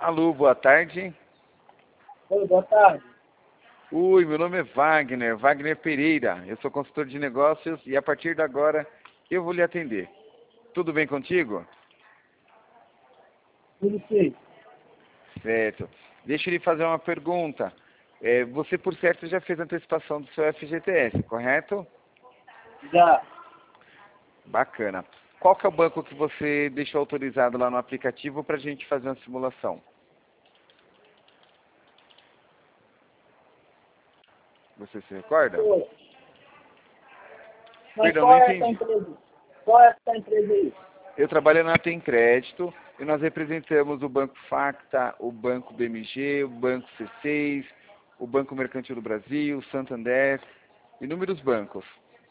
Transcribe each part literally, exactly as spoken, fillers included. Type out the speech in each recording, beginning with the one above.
Alô, boa tarde. Oi, boa tarde. Oi, meu nome é Wagner, Wagner Pereira. Eu sou consultor de negócios e a partir de agora eu vou lhe atender. Tudo bem contigo? Tudo sim. Certo. Deixa eu lhe fazer uma pergunta. É, você, por certo, já fez a antecipação do seu F G T S, correto? Já. Bacana. Qual que é o banco que você deixou autorizado lá no aplicativo para a gente fazer uma simulação? Você se recorda? Oi. Mas Perdão, qual não é essa entendi. empresa? Qual é essa empresa aí? Eu trabalho na Tem Crédito e nós representamos o Banco Facta, o Banco B M G, o Banco C seis, o Banco Mercantil do Brasil, o Santander, inúmeros bancos.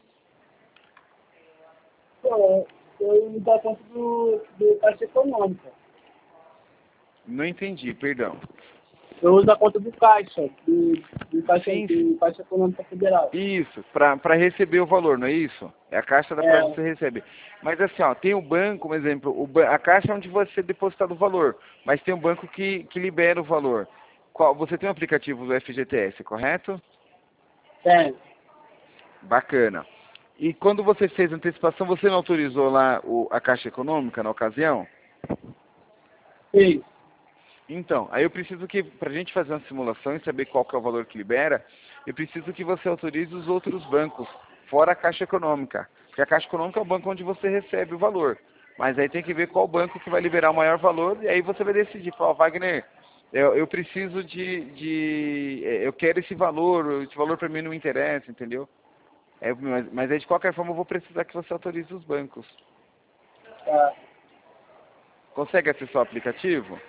Pô, eu me dou conta do, do Caixa Econômica. Não entendi, perdão. Eu uso a conta do Caixa, do, do, Caixa, Sim, do Caixa Econômica Federal. isso, para receber o valor, não é isso? É a caixa da qual É, você recebe. Mas assim, ó, tem o banco, por exemplo, o ba- a caixa é onde você deposita o valor, mas tem um banco que, que libera o valor. Qual, você tem um aplicativo do F G T S, correto? tem. Bacana. E quando você fez a antecipação, você não autorizou lá o, a Caixa Econômica na ocasião? Sim. Então, aí eu preciso que, para a gente fazer uma simulação e saber qual que é o valor que libera, eu preciso que você autorize os outros bancos, fora a Caixa Econômica. Porque a Caixa Econômica é o banco onde você recebe o valor. Mas aí tem que ver qual banco que vai liberar o maior valor, e aí você vai decidir, falar, Wagner, eu, eu preciso de, de. Eu quero esse valor, esse valor para mim não me interessa, entendeu? É, mas, mas aí de qualquer forma eu vou precisar que você autorize os bancos. Tá. Consegue acessar o aplicativo?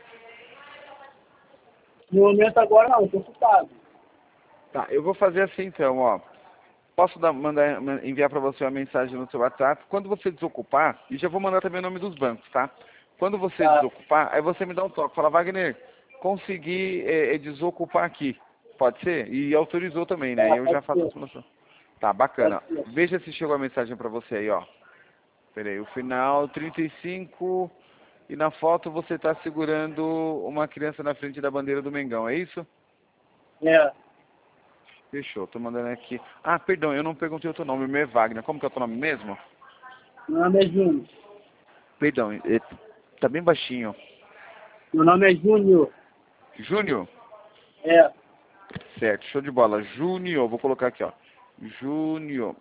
No momento agora não, estou ocupado. Tá, eu vou fazer assim então, ó. Posso dar, mandar, ma- enviar para você uma mensagem no seu WhatsApp. Quando você desocupar, e já vou mandar também o nome dos bancos, tá? Quando você Tá. desocupar, aí você me dá um toque. Fala, Wagner, consegui é, é, desocupar aqui. Pode ser? E autorizou também, né? Tá, Eu já pode faço a ser. simulação. Tá, Pode bacana. ser. Veja se chegou a mensagem para você aí, ó. Peraí, o final trinta e cinco e na foto você está segurando uma criança na frente da bandeira do Mengão, é isso? É. Fechou, tô mandando aqui. Ah, perdão, eu não perguntei o teu nome, meu é Wagner. Como que é o teu nome mesmo? Meu nome é Júnior. Perdão, é, tá bem baixinho. Meu nome é Júnior. Júnior? É. Certo, show de bola. Júnior, vou colocar aqui, ó. Júnior.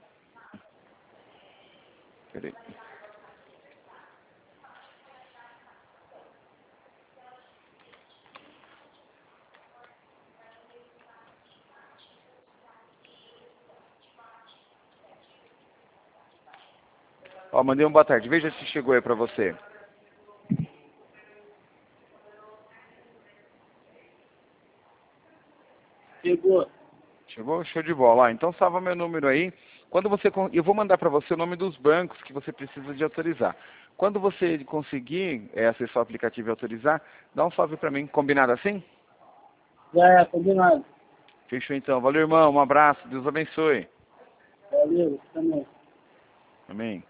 Peraí. Ó, mandei um boa tarde. Veja se chegou aí pra você. Chegou. Chegou? Show de bola. Ah, então salva meu número aí. Quando você con- eu vou mandar para você o nome dos bancos que você precisa de autorizar. Quando você conseguir é, acessar o aplicativo e autorizar, dá um salve para mim. Combinado assim? Já é, combinado. Fechou então. Valeu, irmão. Um abraço. Deus abençoe. Valeu, também. Amém.